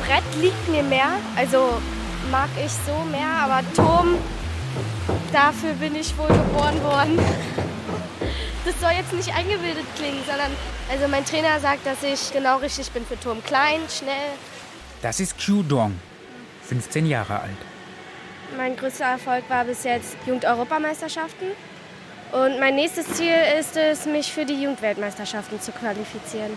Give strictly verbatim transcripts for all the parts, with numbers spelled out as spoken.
Brett liegt mir mehr, also mag ich so mehr, aber Turm, dafür bin ich wohl geboren worden. Das soll jetzt nicht eingebildet klingen, sondern also mein Trainer sagt, dass ich genau richtig bin für Turm. Klein, schnell. Das ist Qiu Dong, fünfzehn Jahre alt. Mein größter Erfolg war bis jetzt Jugend-Europameisterschaften. Und mein nächstes Ziel ist es, mich für die Jugendweltmeisterschaften zu qualifizieren.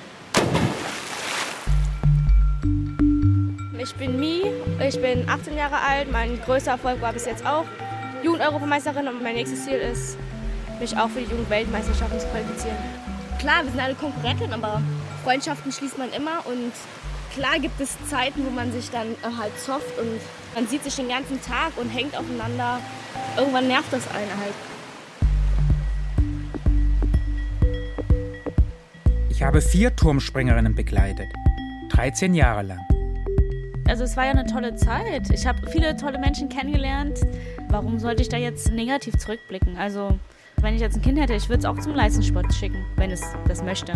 Ich bin Mi, ich bin achtzehn Jahre alt. Mein größter Erfolg war bis jetzt auch Jugend-Europameisterin. Und mein nächstes Ziel ist, mich auch für die Jugendweltmeisterschaften zu qualifizieren. Klar, wir sind alle Konkurrenten, aber Freundschaften schließt man immer. Und klar gibt es Zeiten, wo man sich dann halt zofft und man sieht sich den ganzen Tag und hängt aufeinander. Irgendwann nervt das einen halt. Ich habe vier Turmspringerinnen begleitet, dreizehn Jahre lang. Also es war ja eine tolle Zeit. Ich habe viele tolle Menschen kennengelernt. Warum sollte ich da jetzt negativ zurückblicken? Also wenn ich jetzt ein Kind hätte, ich würde es auch zum Leistungssport schicken, wenn es das möchte.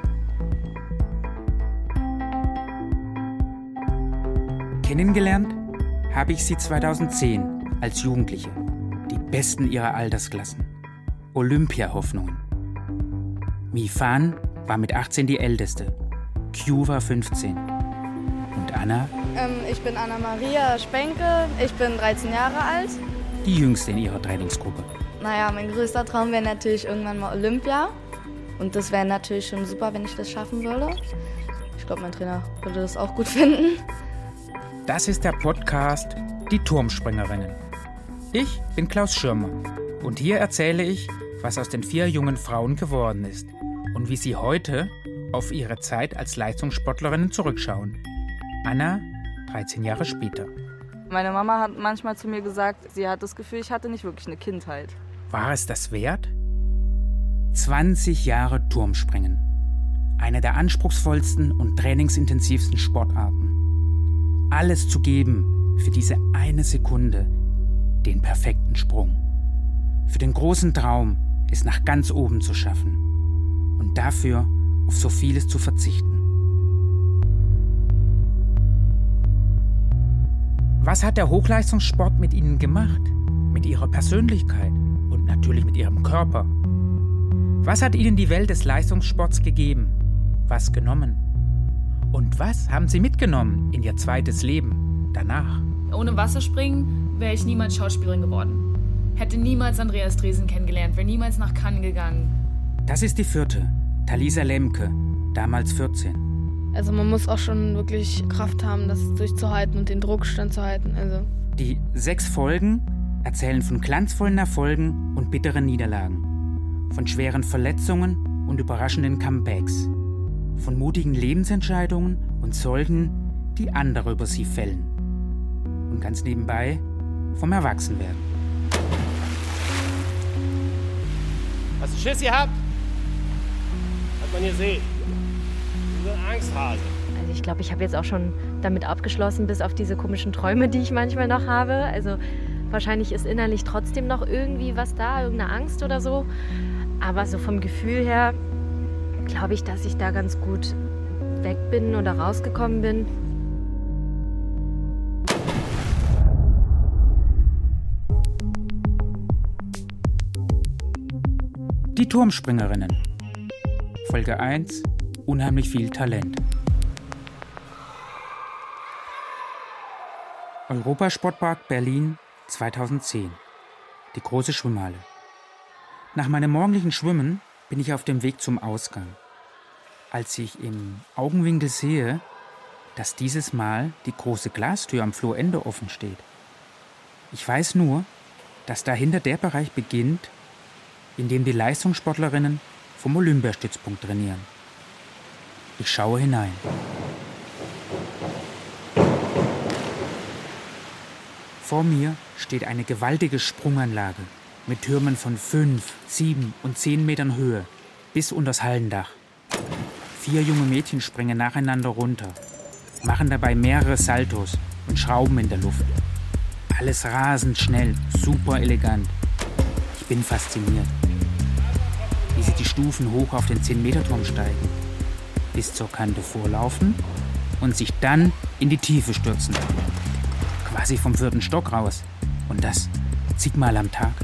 Kennengelernt habe ich sie zweitausendzehn als Jugendliche. Die Besten ihrer Altersklassen. Olympia-Hoffnungen. Mi Fan war mit achtzehn die Älteste. Qiu war fünfzehn. Und Anna? Ähm, ich bin Anna-Maria Spenke, ich bin dreizehn Jahre alt. Die Jüngste in ihrer Trainingsgruppe. Naja, mein größter Traum wäre natürlich irgendwann mal Olympia. Und das wäre natürlich schon super, wenn ich das schaffen würde. Ich glaube, mein Trainer würde das auch gut finden. Das ist der Podcast Die Turmspringerinnen. Ich bin Klaus Schirmer und hier erzähle ich, was aus den vier jungen Frauen geworden ist und wie sie heute auf ihre Zeit als Leistungssportlerinnen zurückschauen. Anna, dreizehn Jahre später. Meine Mama hat manchmal zu mir gesagt, sie hat das Gefühl, ich hatte nicht wirklich eine Kindheit. War es das wert? zwanzig Jahre Turmspringen. Eine der anspruchsvollsten und trainingsintensivsten Sportarten. Alles zu geben für diese eine Sekunde, den perfekten Sprung. Für den großen Traum, es nach ganz oben zu schaffen. Und dafür auf so vieles zu verzichten. Was hat der Hochleistungssport mit ihnen gemacht? Mit ihrer Persönlichkeit und natürlich mit ihrem Körper. Was hat ihnen die Welt des Leistungssports gegeben? Was genommen? Und was haben sie mitgenommen in ihr zweites Leben danach? Ohne Wasserspringen wäre ich niemals Schauspielerin geworden. Hätte niemals Andreas Dresen kennengelernt, wäre niemals nach Cannes gegangen. Das ist die vierte, Thalisa Lemke, damals vierzehn. Also man muss auch schon wirklich Kraft haben, das durchzuhalten und den Druck standzuhalten. Also. Die sechs Folgen erzählen von glanzvollen Erfolgen und bitteren Niederlagen, von schweren Verletzungen und überraschenden Comebacks, von mutigen Lebensentscheidungen und solchen, die andere über sie fällen. Und ganz nebenbei vom Erwachsenwerden. Hast du Schiss gehabt? Hat man gesehen. Du bist ein Angsthase. Also ich glaube, ich habe jetzt auch schon damit abgeschlossen, bis auf diese komischen Träume, die ich manchmal noch habe. Also wahrscheinlich ist innerlich trotzdem noch irgendwie was da, irgendeine Angst oder so. Aber so vom Gefühl her glaube ich, dass ich da ganz gut weg bin oder rausgekommen bin. Die Turmspringerinnen. Folge eins. Unheimlich viel Talent. Europasportpark Berlin zweitausendzehn. Die große Schwimmhalle. Nach meinem morgendlichen Schwimmen bin ich auf dem Weg zum Ausgang. Als ich im Augenwinkel sehe, dass dieses Mal die große Glastür am Flurende offen steht. Ich weiß nur, dass dahinter der Bereich beginnt, in dem die Leistungssportlerinnen vom Olympiastützpunkt trainieren. Ich schaue hinein. Vor mir steht eine gewaltige Sprunganlage mit Türmen von fünf, sieben und zehn Metern Höhe bis unters Hallendach. Vier junge Mädchen springen nacheinander runter, machen dabei mehrere Saltos und Schrauben in der Luft. Alles rasend schnell, super elegant. Ich bin fasziniert, wie sie die Stufen hoch auf den zehn Meter Turm steigen, bis zur Kante vorlaufen und sich dann in die Tiefe stürzen. Quasi vom vierten Stock raus. Und das zigmal am Tag.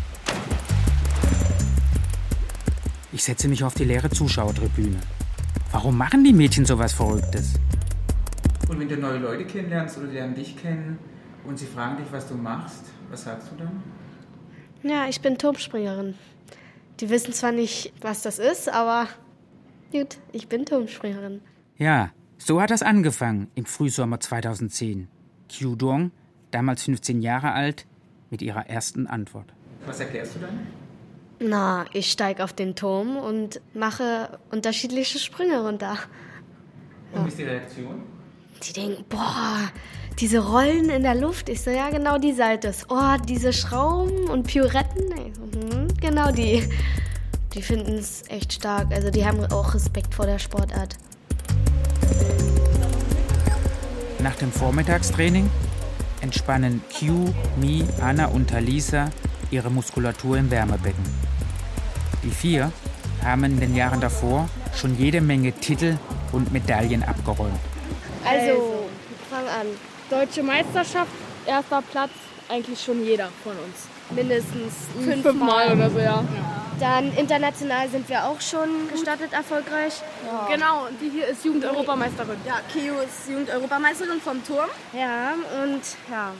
Ich setze mich auf die leere Zuschauertribüne. Warum machen die Mädchen sowas Verrücktes? Und wenn du neue Leute kennenlernst oder die lernen dich kennen und sie fragen dich, was du machst, was sagst du dann? Ja, ich bin Turmspringerin. Die wissen zwar nicht, was das ist, aber gut, ich bin Turmspringerin. Ja, so hat das angefangen im Frühsommer zweitausendzehn. Qiu Duong, damals fünfzehn Jahre alt, mit ihrer ersten Antwort. Was erklärst du dann? Na, ich steige auf den Turm und mache unterschiedliche Sprünge runter. Und wie ist die Reaktion? Die denken, boah, diese Rollen in der Luft. Ich so, ja, genau die Seite. Oh, diese Schrauben und Pirouetten. Mhm, genau die. Die finden es echt stark. Also die haben auch Respekt vor der Sportart. Nach dem Vormittagstraining entspannen Qiu, Mi, Anna und Talisa ihre Muskulatur im Wärmebecken. Die vier haben in den Jahren davor schon jede Menge Titel und Medaillen abgeräumt. Also, fang an. Deutsche Meisterschaft, erster Platz, eigentlich schon jeder von uns. Mindestens fünfmal Fünfmal oder so, ja. Dann international sind wir auch schon gestartet erfolgreich. Ja. Genau, und die hier ist Jugend-Europameisterin. Ja, Qiu ist Jugend-Europameisterin vom Turm. Ja, und ja.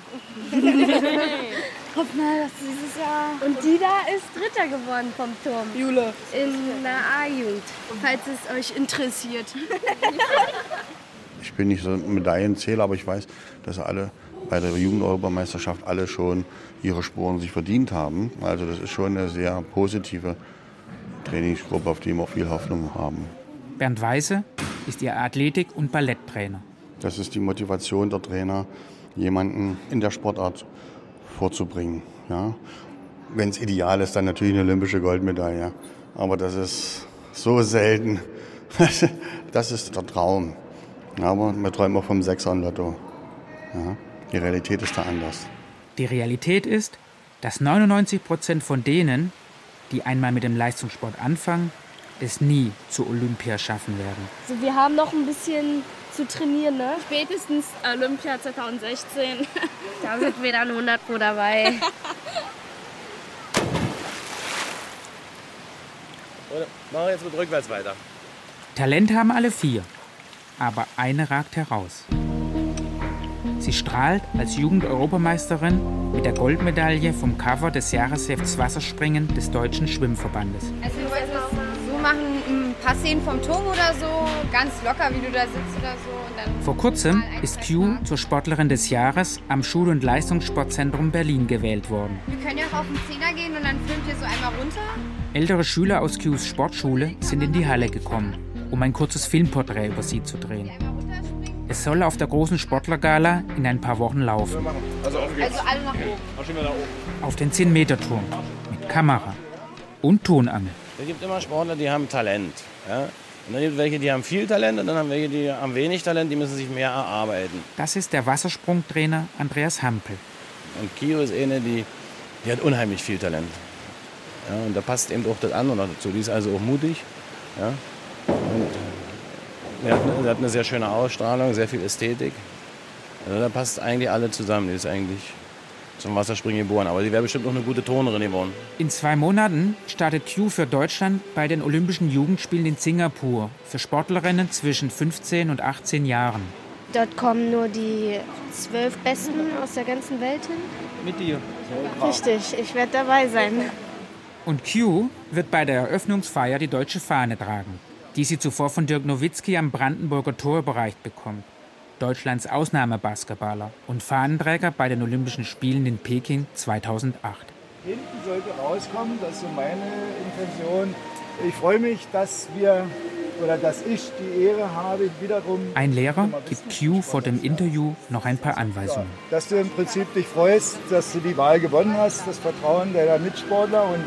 Hoff mal, dass dieses Jahr... Und die da ist Dritter geworden vom Turm. Jule. In der A-Jugend, falls es euch interessiert. Ich bin nicht so ein Medaillenzähler, aber ich weiß, dass alle bei der Jugend-Europameisterschaft alle schon ihre Sporen sich verdient haben. Also das ist schon eine sehr positive Trainingsgruppe, auf die wir auch viel Hoffnung haben. Bernd Weise ist ihr Athletik- und Balletttrainer. Das ist die Motivation der Trainer, jemanden in der Sportart vorzubringen. Ja. Wenn es ideal ist, dann natürlich eine olympische Goldmedaille. Aber das ist so selten. Das ist der Traum. Aber wir träumen auch vom Sechser im Lotto. Ja. Die Realität ist da anders. Die Realität ist, dass neunundneunzig Prozent von denen, die einmal mit dem Leistungssport anfangen, es nie zu Olympia schaffen werden. Also wir haben noch ein bisschen zu trainieren, ne? Spätestens Olympia zwanzig sechzehn. Da sind wir dann hundert Pro dabei. Machen wir jetzt mit rückwärts weiter. Talent haben alle vier, aber eine ragt heraus. Sie strahlt als Jugend-Europameisterin mit der Goldmedaille vom Cover des Jahreshefts Wasserspringen des Deutschen Schwimmverbandes. Also du wolltest es so machen, ein paar Szenen vom Turm oder so, ganz locker, wie du da sitzt oder so. Und dann Vor kurzem ist Qiu zur Sportlerin des Jahres am Schul- und Leistungssportzentrum Berlin gewählt worden. Wir können ja auch auf den Zehner gehen und dann filmt ihr so einmal runter. Ältere Schüler aus Qius Sportschule sind in die Halle gekommen, um ein kurzes Filmporträt über sie zu drehen. Es soll auf der großen Sportlergala in ein paar Wochen laufen. Also, auf also alle nach oben. Auf den zehn-Meter-Turm mit Kamera und Tonangel. Es gibt immer Sportler, die haben Talent. Ja? Und dann gibt es welche, die haben viel Talent und dann haben welche, die haben wenig Talent, die müssen sich mehr erarbeiten. Das ist der Wassersprungtrainer Andreas Hampel. Und Qiu ist eine, die, die hat unheimlich viel Talent. Ja, und da passt eben auch das andere noch dazu. Die ist also auch mutig. Ja? Und sie hat, sie hat eine sehr schöne Ausstrahlung, sehr viel Ästhetik. Also da passt eigentlich alle zusammen. Die ist eigentlich zum Wasserspringen geboren. Aber die wäre bestimmt auch eine gute Turnerin geworden. In zwei Monaten startet Qiu für Deutschland bei den Olympischen Jugendspielen in Singapur für Sportlerinnen zwischen fünfzehn und achtzehn Jahren. Dort kommen nur die zwölf Besten aus der ganzen Welt hin. Mit dir? Richtig, ich werde dabei sein. Und Qiu wird bei der Eröffnungsfeier die deutsche Fahne tragen, die sie zuvor von Dirk Nowitzki am Brandenburger Tor überreicht bekommt. Deutschlands Ausnahmebasketballer und Fahnenträger bei den Olympischen Spielen in Peking zweitausendacht. Hinten sollte rauskommen, das ist so meine Intention. Ich freue mich, dass wir oder dass ich die Ehre habe, wiederum... Ein Lehrer gibt Qiu vor dem Interview noch ein paar Anweisungen. Ja, dass du im Prinzip dich freust, dass du die Wahl gewonnen hast, das Vertrauen deiner Mitsportler und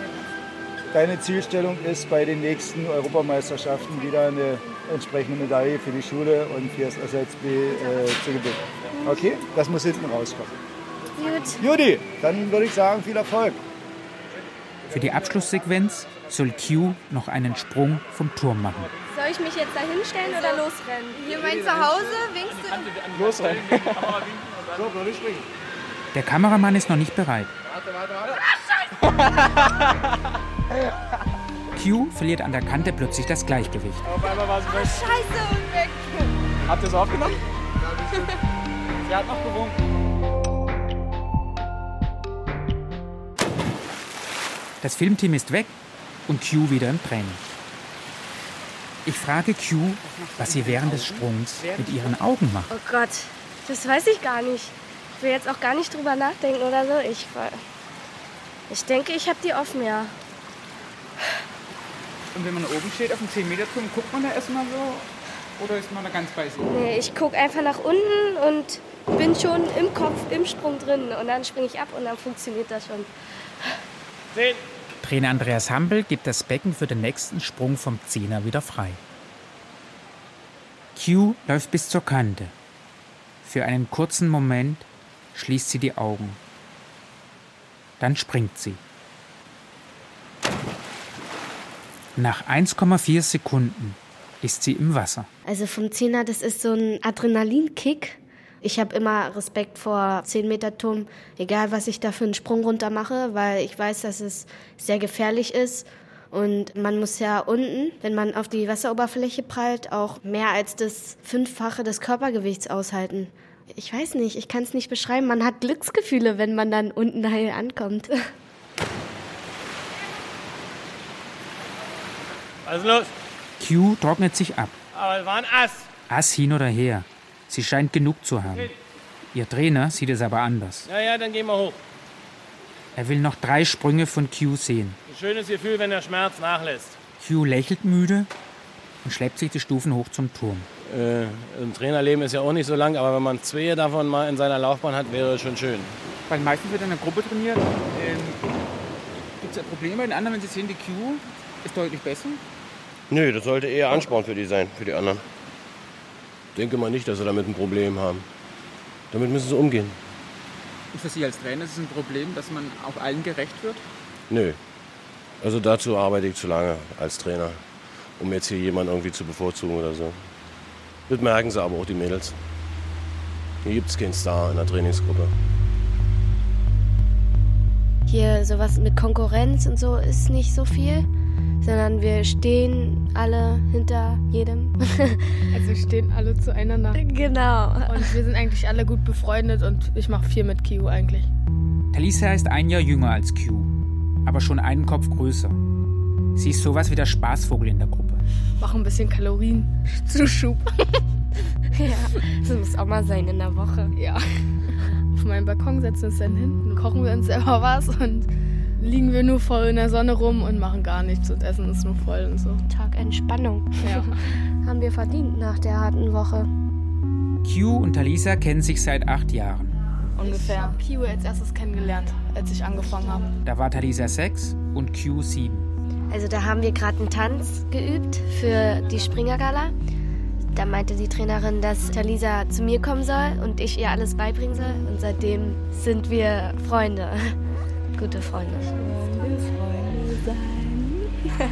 deine Zielstellung ist, bei den nächsten Europameisterschaften wieder eine entsprechende Medaille für die Schule und für das S S B äh, zu gewinnen. Okay? Das muss hinten rauskommen. Gut. Judy, dann würde ich sagen, viel Erfolg. Für die Abschlusssequenz soll Q noch einen Sprung vom Turm machen. Soll ich mich jetzt da hinstellen oder losrennen? Hier mein Zuhause, winkst du? Losrennen. So, soll ich springen? Der Kameramann ist noch nicht bereit. Warte, warte, warte. Q verliert an der Kante plötzlich das Gleichgewicht. Auf einmal war sie weg. Scheiße und weg. Habt ihr es aufgenommen? Sie hat noch gewunken. Das Filmteam ist weg und Q wieder im Training. Ich frage Q, was sie während des Sprungs mit ihren Augen macht. Oh Gott, das weiß ich gar nicht. Ich will jetzt auch gar nicht drüber nachdenken oder so. Ich, ich denke, ich habe die offen, ja. Und wenn man oben steht auf dem zehn Meter Turm, guckt man da erstmal so? Oder ist man da ganz bei sich? Nee, ich gucke einfach nach unten und bin schon im Kopf, im Sprung drin. Und dann springe ich ab und dann funktioniert das schon. Zehn. Trainer Andreas Hampel gibt das Becken für den nächsten Sprung vom Zehner wieder frei. Q läuft bis zur Kante. Für einen kurzen Moment schließt sie die Augen. Dann springt sie. Nach eins Komma vier Sekunden ist sie im Wasser. Also vom Zehner, das ist so ein Adrenalinkick. Ich habe immer Respekt vor zehn Meter Turm, egal was ich da für einen Sprung runter mache, weil ich weiß, dass es sehr gefährlich ist. Und man muss ja unten, wenn man auf die Wasseroberfläche prallt, auch mehr als das Fünffache des Körpergewichts aushalten. Ich weiß nicht, ich kann es nicht beschreiben. Man hat Glücksgefühle, wenn man dann unten heil ankommt. Was ist los? Q trocknet sich ab. Aber es war ein Ass. Ass hin oder her. Sie scheint genug zu haben. Ihr Trainer sieht es aber anders. Ja, ja, dann gehen wir hoch. Er will noch drei Sprünge von Q sehen. Ein schönes Gefühl, wenn der Schmerz nachlässt. Q lächelt müde und schleppt sich die Stufen hoch zum Turm. Äh, ein Trainerleben ist ja auch nicht so lang, aber wenn man zwei davon mal in seiner Laufbahn hat, wäre es schon schön. Weil meistens wird in einer Gruppe trainiert. Ähm, Gibt es Probleme bei den anderen, wenn sie sehen, die Q ist deutlich besser? Nö, das sollte eher Ansporn für die sein, für die anderen. Ich denke mal nicht, dass sie damit ein Problem haben. Damit müssen sie umgehen. Und für Sie als Trainer ist es ein Problem, dass man auch allen gerecht wird? Nö. Also dazu arbeite ich zu lange als Trainer, um jetzt hier jemanden irgendwie zu bevorzugen oder so. Das merken sie aber auch, die Mädels. Hier gibt es keinen Star in der Trainingsgruppe. Hier sowas mit Konkurrenz und so ist nicht so viel, sondern wir stehen alle hinter jedem. Also wir stehen alle zueinander. Genau. Und wir sind eigentlich alle gut befreundet und ich mache viel mit Q eigentlich. Talisa ist ein Jahr jünger als Q, aber schon einen Kopf größer. Sie ist sowas wie der Spaßvogel in der Gruppe. Mach ein bisschen Kalorienzuschup. Ja, das muss auch mal sein in der Woche. Ja. Auf meinem Balkon setzen wir uns dann hin, dann kochen wir uns selber was und liegen wir nur voll in der Sonne rum und machen gar nichts und essen uns nur voll und so. Tag Entspannung. Ja. Haben wir verdient nach der harten Woche. Q und Talisa kennen sich seit acht Jahren. Ungefähr. Ich habe Q als erstes kennengelernt, als ich angefangen habe. Da war Talisa sechs und Q sieben. Also da haben wir gerade einen Tanz geübt für die Springergala. Da meinte die Trainerin, dass Talisa zu mir kommen soll und ich ihr alles beibringen soll. Und seitdem sind wir Freunde. Gute Freunde. Wollen wir Freunde sein?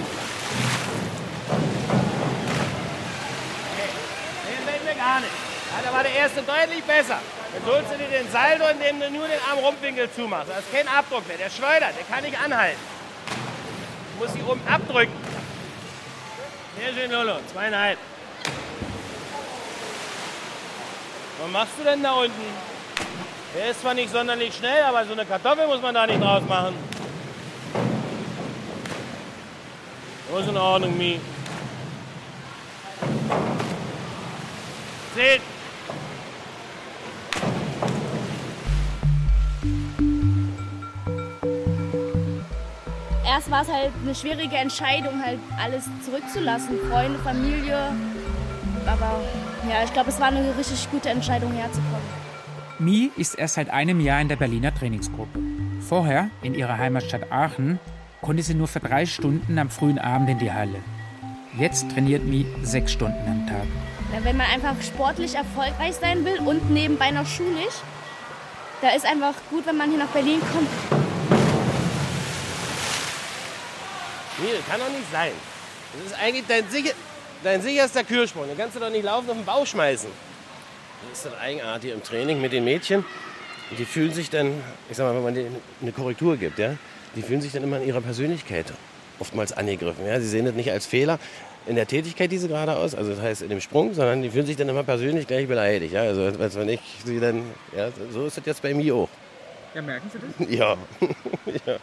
Den fällt mir gar nicht. Ja, da war der erste deutlich besser. Jetzt holst du dir den Saldo, indem du nur den Arm-Rumpfwinkel zumachst. Da ist kein Abdruck mehr. Der schleudert, der kann nicht anhalten. Du musst hier oben abdrücken. Sehr schön, Lolo. Zweieinhalb. Was machst du denn da unten? Der ist zwar nicht sonderlich schnell, aber so eine Kartoffel muss man da nicht draus machen. So ist in Ordnung, Mi. Zehn. Erst war es halt eine schwierige Entscheidung, halt alles zurückzulassen. Freunde, Familie. Aber ja, ich glaube, es war eine richtig gute Entscheidung, herzukommen. Mi ist erst seit einem Jahr in der Berliner Trainingsgruppe. Vorher, in ihrer Heimatstadt Aachen, konnte sie nur für drei Stunden am frühen Abend in die Halle. Jetzt trainiert Mi sechs Stunden am Tag. Ja, wenn man einfach sportlich erfolgreich sein will und nebenbei noch schulisch, da ist einfach gut, wenn man hier nach Berlin kommt. Nee, das kann doch nicht sein. Das ist eigentlich dein, sicher, dein sicherster Kühlsprung. Den kannst du doch nicht laufend auf den Bauch schmeißen. Das ist dann eigenartig im Training mit den Mädchen. Die fühlen sich dann, ich sag mal, wenn man denen eine Korrektur gibt, ja, die fühlen sich dann immer in ihrer Persönlichkeit oftmals angegriffen. Ja. Sie sehen das nicht als Fehler in der Tätigkeit, die sie gerade aus, also das heißt in dem Sprung, sondern die fühlen sich dann immer persönlich gleich beleidigt. Ja. Also wenn ich sie dann, ja, so ist das jetzt bei mir auch. Ja, merken Sie das? Ja. Ja.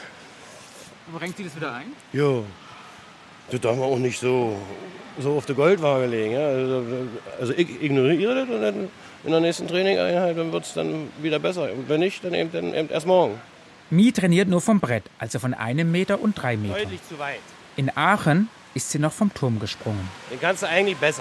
Bringt Sie das wieder ein? Ja. Das darf man auch nicht so, so auf die Goldwaage legen. Ja. Also, also ich ignoriere das und dann in der nächsten Trainingeinheit wird es dann wieder besser. Und wenn nicht, dann eben, dann eben erst morgen. Mie trainiert nur vom Brett, also von einem Meter und drei Meter. Deutlich zu weit. In Aachen ist sie noch vom Turm gesprungen. Den kannst du eigentlich besser.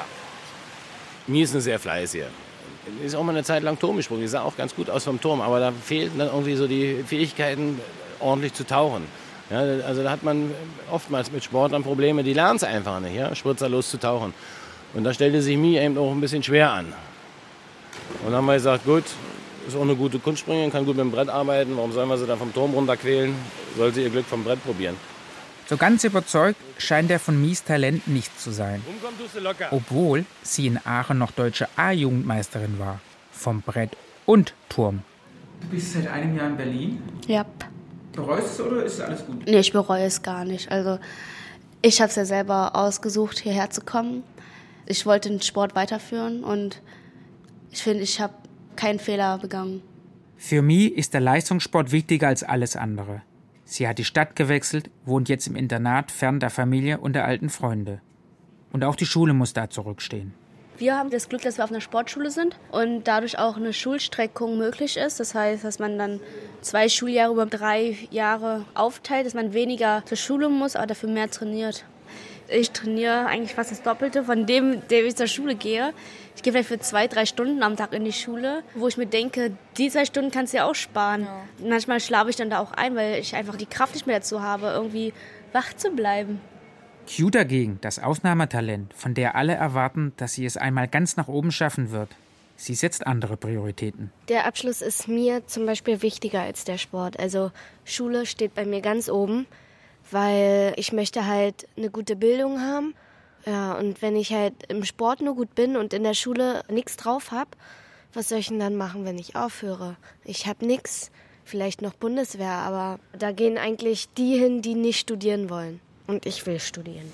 Mie ist eine sehr fleißige. Die ist auch mal eine Zeit lang Turm gesprungen. Die sah auch ganz gut aus vom Turm, aber da fehlten dann irgendwie so die Fähigkeiten, ordentlich zu tauchen. Ja, also da hat man oftmals mit Sportlern Probleme, die lernen es einfach nicht, ja, spritzerlos zu tauchen. Und da stellte sich Mie eben auch ein bisschen schwer an. Und dann haben wir gesagt, gut, ist auch eine gute Kunstspringerin, kann gut mit dem Brett arbeiten. Warum sollen wir sie dann vom Turm runterquälen? Soll sie ihr Glück vom Brett probieren. So ganz überzeugt scheint er von Mies Talent nicht zu sein. Obwohl sie in Aachen noch deutsche A-Jugendmeisterin war. Vom Brett und Turm. Du bist seit einem Jahr in Berlin? Ja. Bereust du es oder ist alles gut? Nee, ich bereue es gar nicht. Also ich habe es ja selber ausgesucht, hierher zu kommen. Ich wollte den Sport weiterführen und ich finde, ich habe keinen Fehler begangen. Für Mie ist der Leistungssport wichtiger als alles andere. Sie hat die Stadt gewechselt, wohnt jetzt im Internat fern der Familie und der alten Freunde. Und auch die Schule muss da zurückstehen. Wir haben das Glück, dass wir auf einer Sportschule sind und dadurch auch eine Schulstreckung möglich ist. Das heißt, dass man dann zwei Schuljahre über drei Jahre aufteilt, dass man weniger zur Schule muss, aber dafür mehr trainiert. Ich trainiere eigentlich fast das Doppelte von dem, der ich zur Schule gehe. Ich gehe vielleicht für zwei, drei Stunden am Tag in die Schule, wo ich mir denke, die zwei Stunden kannst du ja auch sparen. Ja. Manchmal schlafe ich dann da auch ein, weil ich einfach die Kraft nicht mehr dazu habe, irgendwie wach zu bleiben. Q dagegen, das Ausnahmetalent, von der alle erwarten, dass sie es einmal ganz nach oben schaffen wird. Sie setzt andere Prioritäten. Der Abschluss ist mir zum Beispiel wichtiger als der Sport. Also Schule steht bei mir ganz oben, weil ich möchte halt eine gute Bildung haben. Ja, und wenn ich halt im Sport nur gut bin und in der Schule nichts drauf habe, was soll ich denn dann machen, wenn ich aufhöre? Ich habe nichts, vielleicht noch Bundeswehr, aber da gehen eigentlich die hin, die nicht studieren wollen. Und ich will studieren.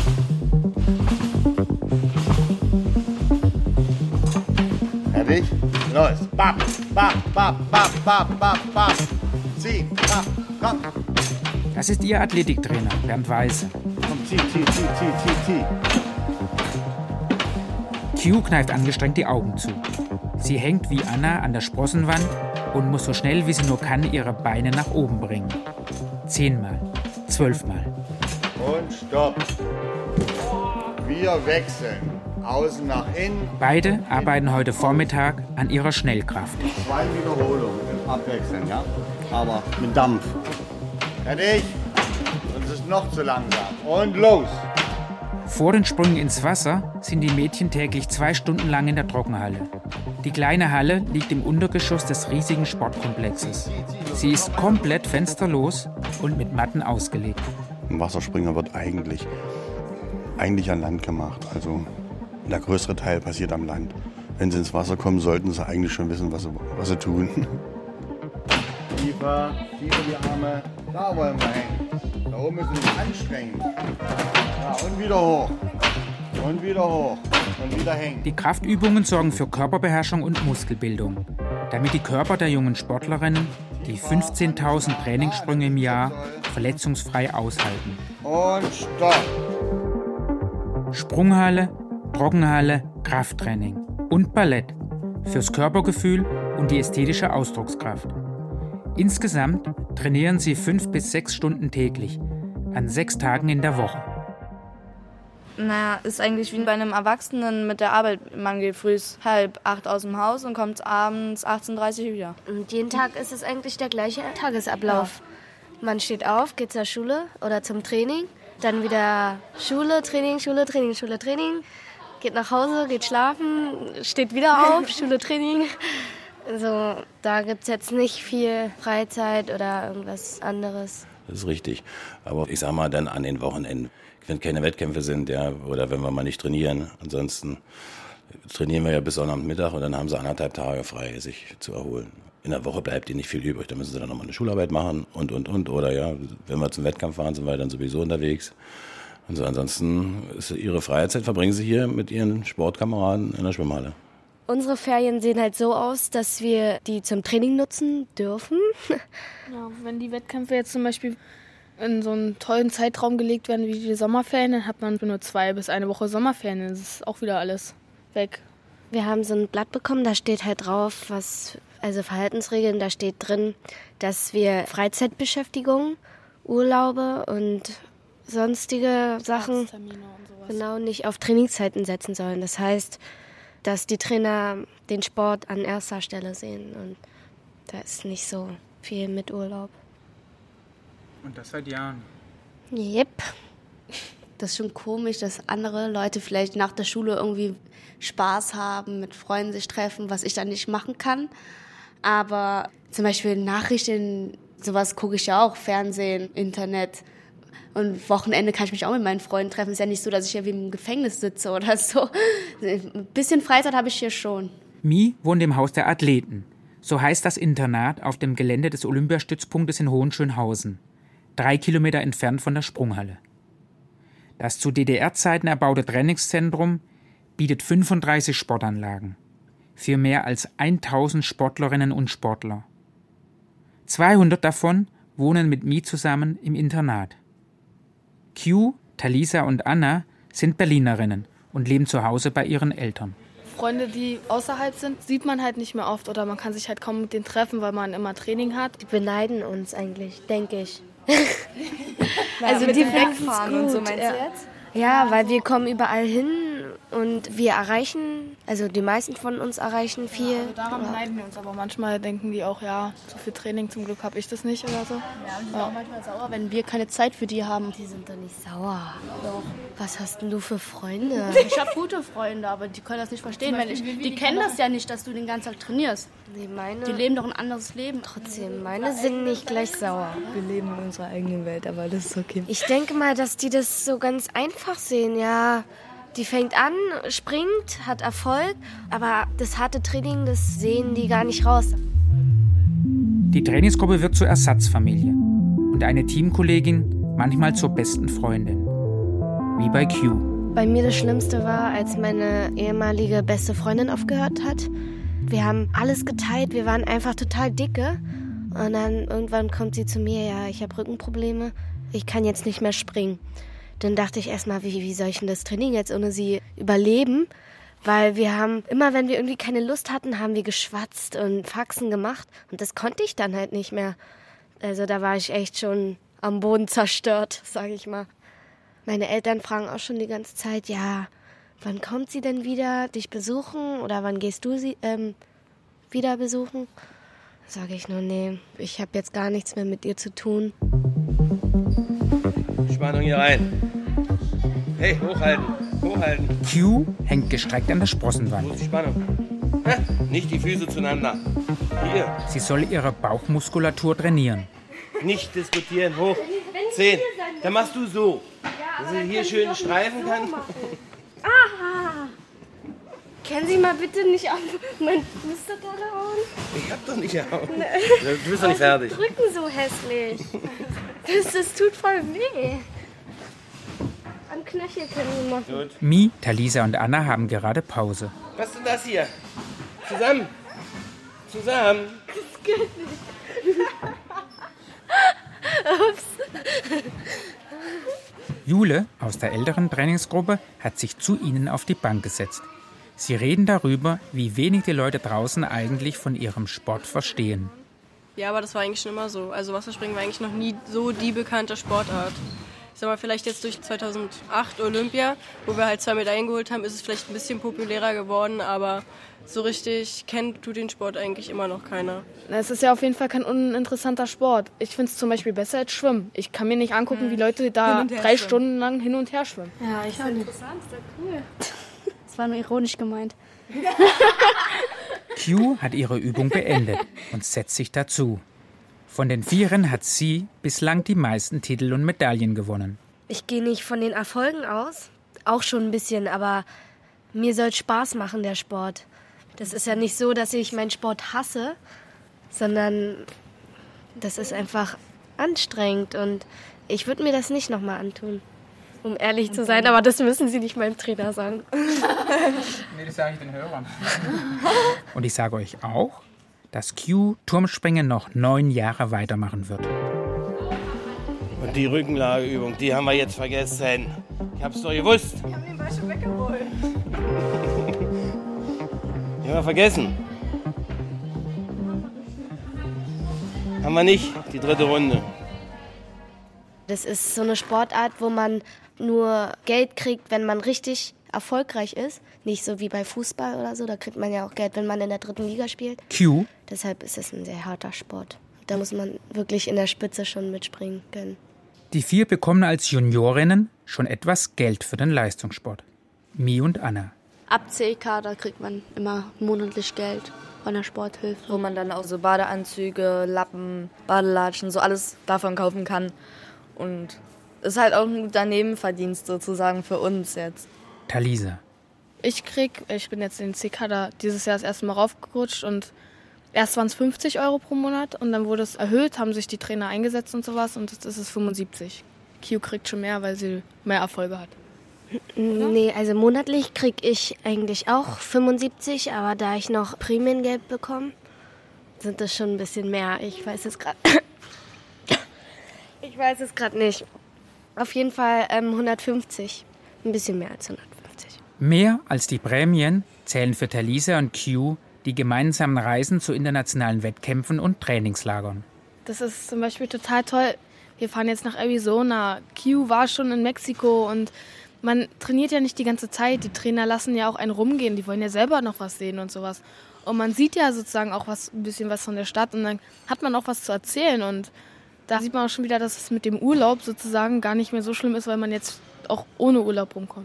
Fertig? Los. Bap, bap, bap, bap, bap, bap, bap. Zieh, bap, komm. Das ist Ihr Athletiktrainer, Bernd Weiße. Komm, zieh, zieh, zieh, zieh, zieh, zieh. Q kneift angestrengt die Augen zu. Sie hängt wie Anna an der Sprossenwand und muss so schnell wie sie nur kann ihre Beine nach oben bringen. Zehnmal, zwölfmal. Und stopp. Wir wechseln. Außen nach innen. Beide arbeiten heute Vormittag an ihrer Schnellkraft. Zwei Wiederholungen abwechseln, ja? Aber mit Dampf. Fertig? Sonst ist es noch zu langsam. Und los! Vor den Sprüngen ins Wasser sind die Mädchen täglich zwei Stunden lang in der Trockenhalle. Die kleine Halle liegt im Untergeschoss des riesigen Sportkomplexes. Sie ist komplett fensterlos und mit Matten ausgelegt. Ein Wasserspringer wird eigentlich, eigentlich an Land gemacht. Also der größere Teil passiert am Land. Wenn sie ins Wasser kommen, sollten sie eigentlich schon wissen, was sie, was sie tun. Tiefer, tiefer die Arme. Da wollen wir hängen. Da oben müssen wir uns anstrengen. Ja, und wieder hoch. Und wieder hoch. Und wieder hängen. Die Kraftübungen sorgen für Körperbeherrschung und Muskelbildung, damit die Körper der jungen Sportlerinnen die fünfzehntausend Trainingssprünge im Jahr verletzungsfrei aushalten. Und stopp. Sprunghalle, Trockenhalle, Krafttraining und Ballett fürs Körpergefühl und die ästhetische Ausdruckskraft. Insgesamt trainieren sie fünf bis sechs Stunden täglich, an sechs Tagen in der Woche. Naja, ist eigentlich wie bei einem Erwachsenen mit der Arbeit. Man geht früh halb acht aus dem Haus und kommt abends achtzehn Uhr dreißig wieder. Und jeden Tag ist es eigentlich der gleiche Tagesablauf. Ja. Man steht auf, geht zur Schule oder zum Training, dann wieder Schule, Training, Schule, Training, Schule, Training, geht nach Hause, geht schlafen, steht wieder auf, Schule, Training. Also da gibt es jetzt nicht viel Freizeit oder irgendwas anderes. Das ist richtig. Aber ich sag mal dann an den Wochenenden, wenn keine Wettkämpfe sind, ja, oder wenn wir mal nicht trainieren. Ansonsten trainieren wir ja bis Sonnabendmittag und dann haben sie anderthalb Tage frei, sich zu erholen. In der Woche bleibt ihnen nicht viel übrig. Da müssen sie dann nochmal eine Schularbeit machen und, und, und. Oder ja, wenn wir zum Wettkampf fahren, sind wir dann sowieso unterwegs. Und so ansonsten ist ihre Freizeit verbringen sie hier mit ihren Sportkameraden in der Schwimmhalle. Unsere Ferien sehen halt so aus, dass wir die zum Training nutzen dürfen. Ja, wenn die Wettkämpfe jetzt zum Beispiel in so einen tollen Zeitraum gelegt werden wie die Sommerferien, dann hat man nur zwei bis eine Woche Sommerferien. Das ist auch wieder alles weg. Wir haben so ein Blatt bekommen, da steht halt drauf, was, also Verhaltensregeln, da steht drin, dass wir Freizeitbeschäftigung, Urlaube und sonstige Sachen genau nicht auf Trainingszeiten setzen sollen. Das heißt, dass die Trainer den Sport an erster Stelle sehen und da ist nicht so viel mit Urlaub. Und das seit Jahren? Yep. Das ist schon komisch, dass andere Leute vielleicht nach der Schule irgendwie Spaß haben, mit Freunden sich treffen, was ich dann nicht machen kann. Aber zum Beispiel Nachrichten, sowas gucke ich ja auch, Fernsehen, Internet. Und Wochenende kann ich mich auch mit meinen Freunden treffen. Es ist ja nicht so, dass ich ja wie im Gefängnis sitze oder so. Ein bisschen Freizeit habe ich hier schon. Mi wohnt im Haus der Athleten. So heißt das Internat auf dem Gelände des Olympiastützpunktes in Hohenschönhausen. Drei Kilometer entfernt von der Sprunghalle. Das zu D D R-Zeiten erbaute Trainingszentrum bietet fünfunddreißig Sportanlagen für mehr als tausend Sportlerinnen und Sportler. zweihundert davon wohnen mit Mi zusammen im Internat. Q, Talisa und Anna sind Berlinerinnen und leben zu Hause bei ihren Eltern. Freunde, die außerhalb sind, sieht man halt nicht mehr oft oder man kann sich halt kaum mit denen treffen, weil man immer Training hat. Die beneiden uns eigentlich, denke ich. Also die wegfahren und so, meinst ja. du jetzt? Ja, weil wir kommen überall hin und wir erreichen, also die meisten von uns erreichen viel. Ja, also daran beneiden wir uns, aber manchmal denken die auch, ja, so viel Training, zum Glück habe ich das nicht oder so. Ja, und die sind auch manchmal sauer, wenn wir keine Zeit für die haben. Die sind doch nicht sauer. Doch. Was hast denn du für Freunde? Ich habe gute Freunde, aber die können das nicht verstehen. Wenn ich, die kennen das ja nicht, dass du den ganzen Tag trainierst. Nee, meine, die leben doch ein anderes Leben. Trotzdem, meine sind nicht gleich sauer. Wir leben in unserer eigenen Welt, aber das ist okay. Ich denke mal, dass die das so ganz einfach sehen, ja. Die fängt an, springt, hat Erfolg, aber das harte Training, das sehen die gar nicht raus. Die Trainingsgruppe wird zur Ersatzfamilie und eine Teamkollegin manchmal zur besten Freundin. Wie bei Q. Bei mir das Schlimmste war, als meine ehemalige beste Freundin aufgehört hat. Wir haben alles geteilt, wir waren einfach total dicke. Und dann irgendwann kommt sie zu mir, ja, ich habe Rückenprobleme, ich kann jetzt nicht mehr springen. Dann dachte ich erstmal, wie, wie soll ich denn das Training jetzt ohne sie überleben? Weil wir haben, immer wenn wir irgendwie keine Lust hatten, haben wir geschwatzt und Faxen gemacht. Und das konnte ich dann halt nicht mehr. Also da war ich echt schon am Boden zerstört, sage ich mal. Meine Eltern fragen auch schon die ganze Zeit, ja, wann kommt sie denn wieder dich besuchen? Oder wann gehst du sie ähm, wieder besuchen? Sage ich nur, nee, ich habe jetzt gar nichts mehr mit ihr zu tun. Spannung hier rein. Hey, hochhalten, hochhalten. Q hängt gestreckt an der Sprossenwand. Wo ist die Spannung? Ha, nicht die Füße zueinander. Hier. Sie soll ihre Bauchmuskulatur trainieren. Nicht diskutieren, hoch. Zehn. Dann machst du so, dass sie hier schön streifen kann. Aha! Können Sie mal bitte nicht auf meinen Fuß da hauen? Ich hab doch nicht gehauen. Du bist doch nicht fertig. Drücken so hässlich. Das, das tut voll weh. Am Knöchel können wir machen. Gut. Mi, Talisa und Anna haben gerade Pause. Was ist denn das hier? Zusammen. Zusammen. Das geht nicht. Ups. Jule aus der älteren Trainingsgruppe hat sich zu ihnen auf die Bank gesetzt. Sie reden darüber, wie wenig die Leute draußen eigentlich von ihrem Sport verstehen. Ja, aber das war eigentlich schon immer so. Also Wasserspringen war eigentlich noch nie so die bekannte Sportart. Ich sag mal, vielleicht jetzt durch zweitausendacht Olympia, wo wir halt zwei Medaillen geholt haben, ist es vielleicht ein bisschen populärer geworden, aber so richtig kennt tut den Sport eigentlich immer noch keiner. Es ist ja auf jeden Fall kein uninteressanter Sport. Ich finde es zum Beispiel besser als Schwimmen. Ich kann mir nicht angucken, wie Leute da drei schwimmen. Stunden lang hin und her schwimmen. Ja, ich finde interessant, ist ja cool. Das war nur ironisch gemeint. Q hat ihre Übung beendet und setzt sich dazu. Von den Vieren hat sie bislang die meisten Titel und Medaillen gewonnen. Ich gehe nicht von den Erfolgen aus, auch schon ein bisschen, aber mir soll Spaß machen, der Sport. Das ist ja nicht so, dass ich meinen Sport hasse, sondern das ist einfach anstrengend und ich würde mir das nicht nochmal antun, um ehrlich zu sein, aber das müssen Sie nicht meinem Trainer sagen. Nee, das sage ich den Hörern. Und ich sage euch auch, dass Q Turmspringen noch neun Jahre weitermachen wird. Und die Rückenlageübung, die haben wir jetzt vergessen. Ich hab's doch gewusst. Ich hab den Ball schon weggeholt. Die haben wir vergessen. Haben wir nicht, die dritte Runde. Das ist so eine Sportart, wo man nur Geld kriegt, wenn man richtig erfolgreich ist. Nicht so wie bei Fußball oder so, da kriegt man ja auch Geld, wenn man in der dritten Liga spielt. Q. Deshalb ist es ein sehr harter Sport. Da muss man wirklich in der Spitze schon mitspringen können. Die vier bekommen als Juniorinnen schon etwas Geld für den Leistungssport. Mi und Anna. Ab C K, da kriegt man immer monatlich Geld von der Sporthilfe. Wo man dann auch so Badeanzüge, Lappen, Badelatschen, so alles davon kaufen kann. Und ist halt auch ein guter Nebenverdienst sozusagen für uns jetzt. Talisa. Ich krieg, ich bin jetzt in den C K da dieses Jahr das erste Mal raufgerutscht und erst waren es fünfzig Euro pro Monat und dann wurde es erhöht, haben sich die Trainer eingesetzt und sowas und jetzt ist es fünfundsiebzig. Q kriegt schon mehr, weil sie mehr Erfolge hat. Nee, also monatlich kriege ich eigentlich auch fünfundsiebzig, aber da ich noch Prämiengeld bekomme, sind das schon ein bisschen mehr. Ich weiß es gerade. Ich weiß es gerade nicht. Auf jeden Fall ähm, hundertfünfzig. Ein bisschen mehr als hundertfünfzig. Mehr als die Prämien zählen für Talisa und Q die gemeinsamen Reisen zu internationalen Wettkämpfen und Trainingslagern. Das ist zum Beispiel total toll. Wir fahren jetzt nach Arizona. Q war schon in Mexiko und man trainiert ja nicht die ganze Zeit. Die Trainer lassen ja auch einen rumgehen. Die wollen ja selber noch was sehen und sowas. Und man sieht ja sozusagen auch was, ein bisschen was von der Stadt und dann hat man auch was zu erzählen. Und da sieht man auch schon wieder, dass es mit dem Urlaub sozusagen gar nicht mehr so schlimm ist, weil man jetzt auch ohne Urlaub rumkommt.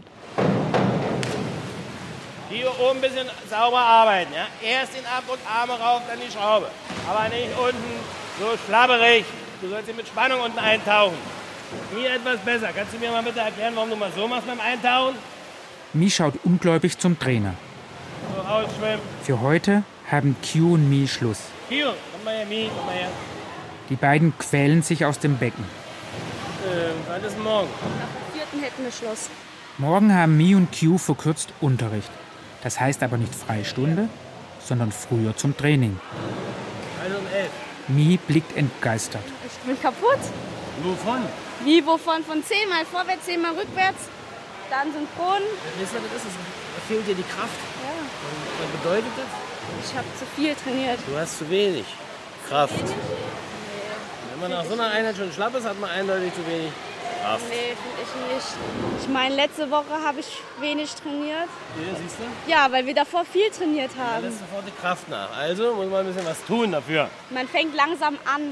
Hier oben ein bisschen sauber arbeiten. Ja? Erst den Ab- und Arme rauf, dann die Schraube. Aber nicht unten so schlabberig. Du sollst hier mit Spannung unten eintauchen. Hier etwas besser. Kannst du mir mal bitte erklären, warum du mal so machst beim Eintauchen? Mi schaut ungläubig zum Trainer. So rausschwimmen. Für heute haben Q und Mi Schluss. Hier, komm mal her, Mi, komm mal her. Die beiden quälen sich aus dem Becken. Äh, wann ist morgen? Nach dem vierten hätten wir Schluss. Morgen haben Mi und Q verkürzt Unterricht. Das heißt aber nicht Freistunde, sondern früher zum Training. Also um elf. Mi blickt entgeistert. Ich bin kaputt. Wovon? Wie wovon? Von zehnmal vorwärts, zehnmal rückwärts, dann synchron. Wisst ihr, was das ist? Da fehlt dir die Kraft. Ja. Und was bedeutet das? Ich habe zu viel trainiert. Du hast zu wenig Kraft. Wenn man nach so einer Einheit schon schlapp ist, hat man eindeutig zu wenig Kraft. Nee, finde ich nicht. Ich meine, letzte Woche habe ich wenig trainiert. Hier, siehst du? Ja, weil wir davor viel trainiert Da haben. lässt sofort die Kraft nach. Also muss man ein bisschen was tun dafür. Man fängt langsam an.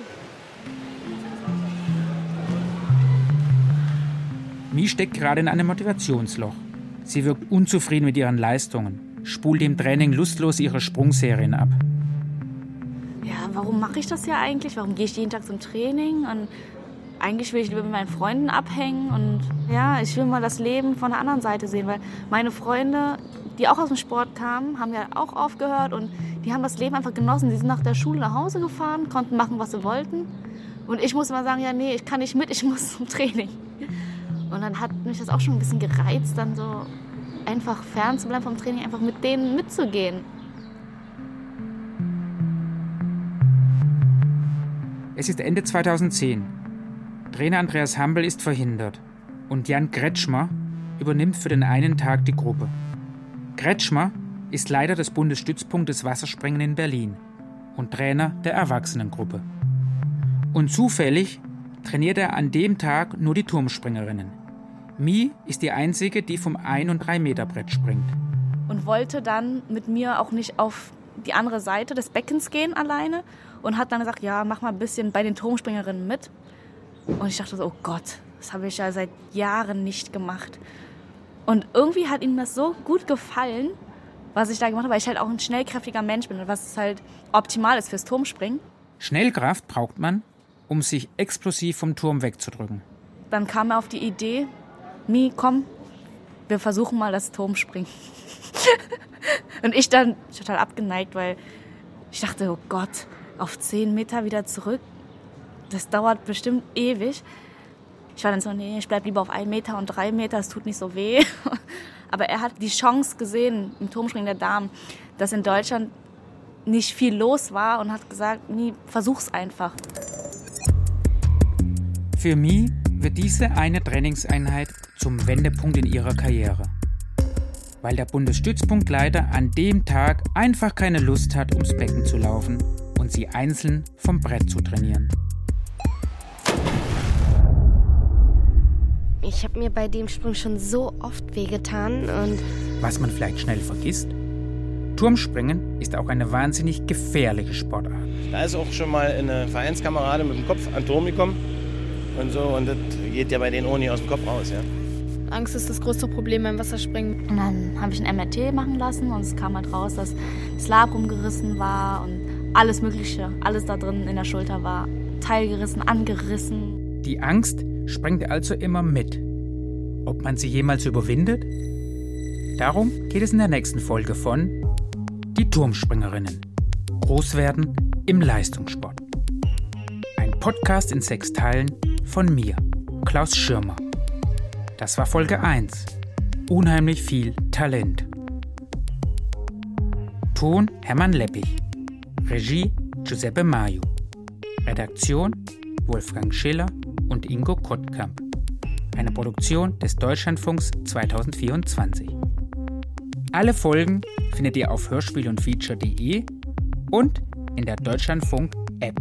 Mi steckt gerade in einem Motivationsloch. Sie wirkt unzufrieden mit ihren Leistungen, spult im Training lustlos ihre Sprungserien ab. Ja, warum mache ich das ja eigentlich? Warum gehe ich jeden Tag zum Training? Und eigentlich will ich lieber mit meinen Freunden abhängen. Und ja, ich will mal das Leben von der anderen Seite sehen. Weil meine Freunde, die auch aus dem Sport kamen, haben ja auch aufgehört. Und die haben das Leben einfach genossen. Sie sind nach der Schule nach Hause gefahren, konnten machen, was sie wollten. Und ich musste mal sagen, ja, nee, ich kann nicht mit, ich muss zum Training. Und dann hat mich das auch schon ein bisschen gereizt, dann so einfach fern zu bleiben vom Training, einfach mit denen mitzugehen. Es ist Ende zweitausendzehn. Trainer Andreas Hambel ist verhindert und Jan Kretschmer übernimmt für den einen Tag die Gruppe. Kretschmer ist Leiter des Bundesstützpunktes Wasserspringen in Berlin und Trainer der Erwachsenengruppe. Und zufällig trainiert er an dem Tag nur die Turmspringerinnen. Mi ist die Einzige, die vom ein- und drei Meter Brett springt. Und wollte dann mit mir auch nicht auf die andere Seite des Beckens gehen alleine und hat dann gesagt, ja, mach mal ein bisschen bei den Turmspringerinnen mit. Und ich dachte so, oh Gott, das habe ich ja seit Jahren nicht gemacht. Und irgendwie hat ihm das so gut gefallen, was ich da gemacht habe, weil ich halt auch ein schnellkräftiger Mensch bin, was halt optimal ist fürs Turmspringen. Schnellkraft braucht man, um sich explosiv vom Turm wegzudrücken. Dann kam er auf die Idee, Mi, komm, wir versuchen mal das Turmspringen. Und ich dann total abgeneigt, weil ich dachte, oh Gott, auf zehn Meter wieder zurück, das dauert bestimmt ewig. Ich war dann so, nee, ich bleib lieber auf ein Meter und drei Meter, es tut nicht so weh. Aber er hat die Chance gesehen im Turmspringen der Damen, dass in Deutschland nicht viel los war und hat gesagt, nee, versuch's einfach. Für Mi wird diese eine Trainingseinheit zum Wendepunkt in ihrer Karriere. Weil der Bundesstützpunktleiter an dem Tag einfach keine Lust hat, ums Becken zu laufen und sie einzeln vom Brett zu trainieren. Ich habe mir bei dem Sprung schon so oft wehgetan und... Was man vielleicht schnell vergisst, Turmspringen ist auch eine wahnsinnig gefährliche Sportart. Da ist auch schon mal eine Vereinskamerade mit dem Kopf an den Turm gekommen und so, und das geht ja bei denen auch nicht aus dem Kopf raus, ja. Angst ist das größte Problem beim Wasserspringen. Und dann habe ich ein M R T machen lassen und es kam halt raus, dass das Labrum gerissen war und alles Mögliche, alles da drin in der Schulter war teilgerissen, angerissen. Die Angst springt also immer mit. Ob man sie jemals überwindet? Darum geht es in der nächsten Folge von Die Turmspringerinnen. Großwerden im Leistungssport. Ein Podcast in sechs Teilen von mir, Klaus Schirmer. Das war Folge eins. Unheimlich viel Talent. Ton Hermann Leppich. Regie Giuseppe Maio. Redaktion Wolfgang Schiller und Ingo Kottkamp. Eine Produktion des Deutschlandfunks zwanzig vierundzwanzig. Alle Folgen findet ihr auf hörspiel und feature punkt de und in der Deutschlandfunk-App.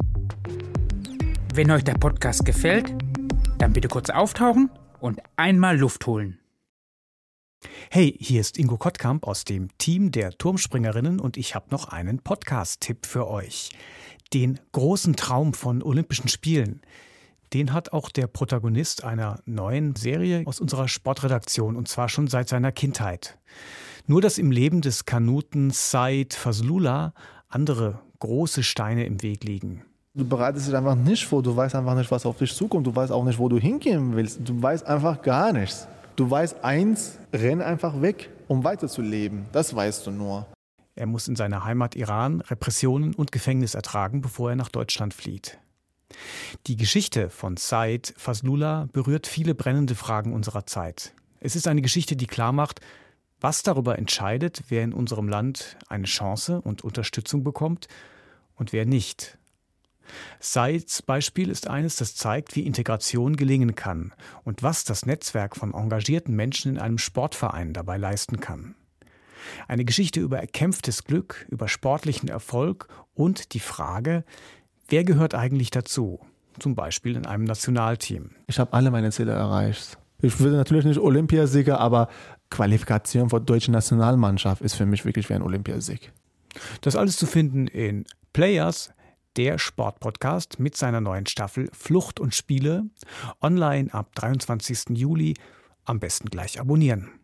Wenn euch der Podcast gefällt, dann bitte kurz auftauchen und einmal Luft holen. Hey, hier ist Ingo Kottkamp aus dem Team der Turmspringerinnen und ich habe noch einen Podcast-Tipp für euch. Den großen Traum von Olympischen Spielen. Den hat auch der Protagonist einer neuen Serie aus unserer Sportredaktion, und zwar schon seit seiner Kindheit. Nur dass im Leben des Kanuten Said Fazlullah andere große Steine im Weg liegen. Du bereitest dich einfach nicht vor, du weißt einfach nicht, was auf dich zukommt, du weißt auch nicht, wo du hingehen willst, du weißt einfach gar nichts. Du weißt eins, renn einfach weg, um weiterzuleben, das weißt du nur. Er muss in seiner Heimat Iran Repressionen und Gefängnis ertragen, bevor er nach Deutschland flieht. Die Geschichte von Said Fazlullah berührt viele brennende Fragen unserer Zeit. Es ist eine Geschichte, die klarmacht, was darüber entscheidet, wer in unserem Land eine Chance und Unterstützung bekommt und wer nicht. Saids Beispiel ist eines, das zeigt, wie Integration gelingen kann und was das Netzwerk von engagierten Menschen in einem Sportverein dabei leisten kann. Eine Geschichte über erkämpftes Glück, über sportlichen Erfolg und die Frage, wer gehört eigentlich dazu? Zum Beispiel in einem Nationalteam. Ich habe alle meine Ziele erreicht. Ich würde natürlich nicht Olympiasieger, aber Qualifikation für die deutsche Nationalmannschaft ist für mich wirklich wie ein Olympiasieg. Das alles zu finden in Players, der Sportpodcast mit seiner neuen Staffel Flucht und Spiele, online ab dreiundzwanzigsten Juli. Am besten gleich abonnieren.